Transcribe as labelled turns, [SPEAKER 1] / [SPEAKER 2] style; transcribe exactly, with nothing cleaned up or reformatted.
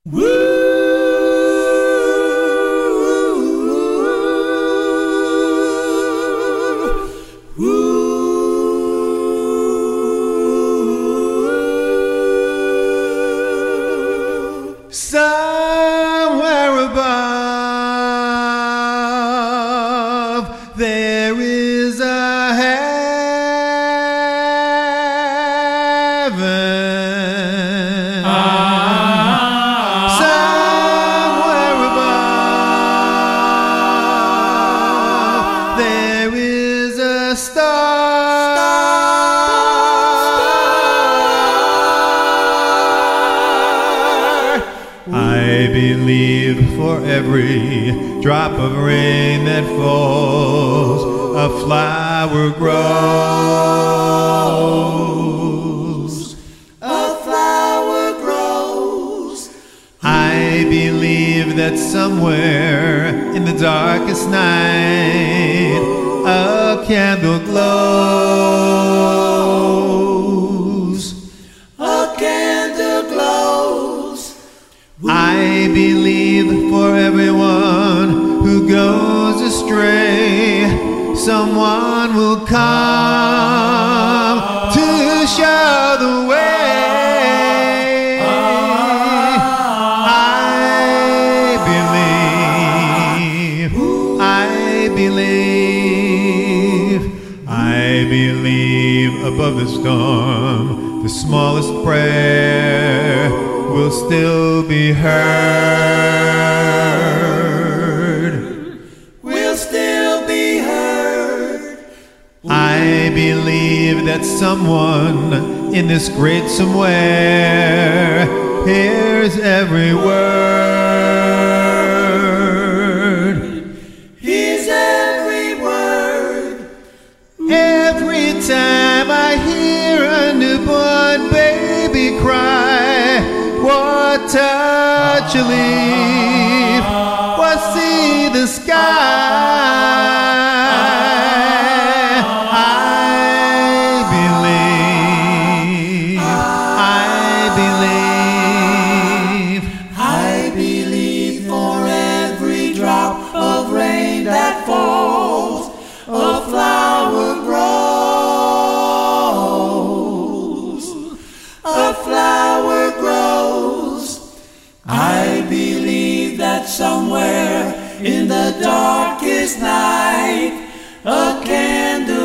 [SPEAKER 1] Somewhere above there is a heaven.
[SPEAKER 2] Ah.
[SPEAKER 1] Somewhere above there is a star. I believe for every drop of rain that falls, a flower grows.
[SPEAKER 2] A flower grows.
[SPEAKER 1] I believe that somewhere in the darkest night, a candle glows.
[SPEAKER 2] A candle glows.
[SPEAKER 1] I believe for everyone who goes astray, someone will come to show the way. I believe, I believe, I believe above the storm, the smallest prayer will still be heard.
[SPEAKER 2] Will still be heard.
[SPEAKER 1] I believe that someone in this great somewhere hears every word.
[SPEAKER 2] Hears every word.
[SPEAKER 1] Every time I hear a newborn baby cry, what touch a leaf, what see the sky. I believe, I believe,
[SPEAKER 2] I believe for every drop of rain that falls, a flower grows. A flower grows. I believe that somewhere in the darkest night, a candle